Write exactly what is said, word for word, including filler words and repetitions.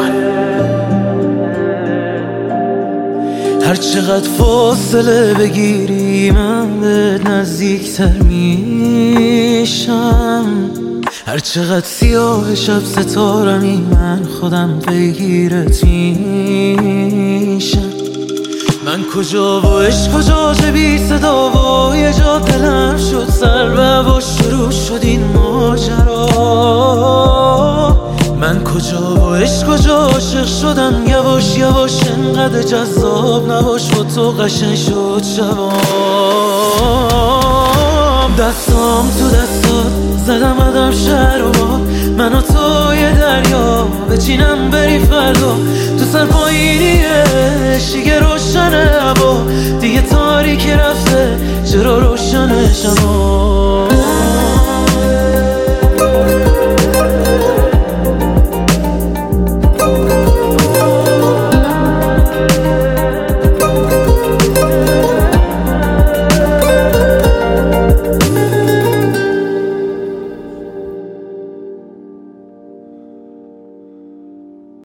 هر چقدر فاصله بگیری من بهت نزدیکتر میشم، هر چقدر سیاه شب ستارمی من خودم پیگیرت میشم. من کجا و عشق کجا چه بی صدا و یه جا دلم شد سر و شروع شد این ماجرا. من کجا و عشق کجا عاشق شدم یواش یواش انقدر جذاب نباش و تو قشنگ شد شبام. دستام تو دستات زدم عدم شهر و باد، من و تو یه دریا بچینم بری فردا. تو سر پایینی دیگه روشنه هوا، دیگه تاریکی رفته چرا روشنه شما.